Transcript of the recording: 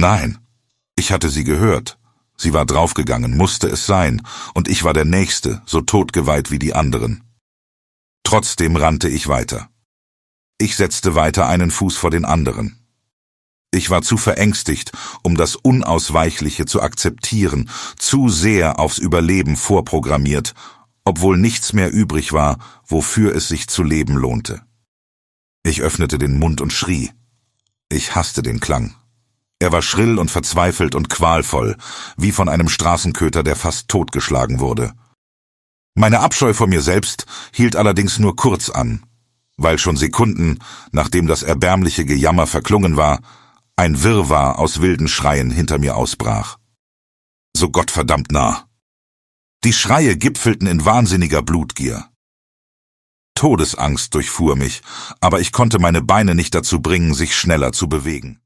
Nein, ich hatte sie gehört. Sie war draufgegangen, musste es sein, und ich war der Nächste, so totgeweiht wie die anderen. Trotzdem rannte ich weiter. Ich setzte weiter einen Fuß vor den anderen. Ich war zu verängstigt, um das Unausweichliche zu akzeptieren, zu sehr aufs Überleben vorprogrammiert, obwohl nichts mehr übrig war, wofür es sich zu leben lohnte. Ich öffnete den Mund und schrie. Ich hasste den Klang. Er war schrill und verzweifelt und qualvoll, wie von einem Straßenköter, der fast totgeschlagen wurde. Meine Abscheu vor mir selbst hielt allerdings nur kurz an, weil schon Sekunden, nachdem das erbärmliche Gejammer verklungen war, ein Wirrwarr aus wilden Schreien hinter mir ausbrach. So gottverdammt nah. Die Schreie gipfelten in wahnsinniger Blutgier. Todesangst durchfuhr mich, aber ich konnte meine Beine nicht dazu bringen, sich schneller zu bewegen.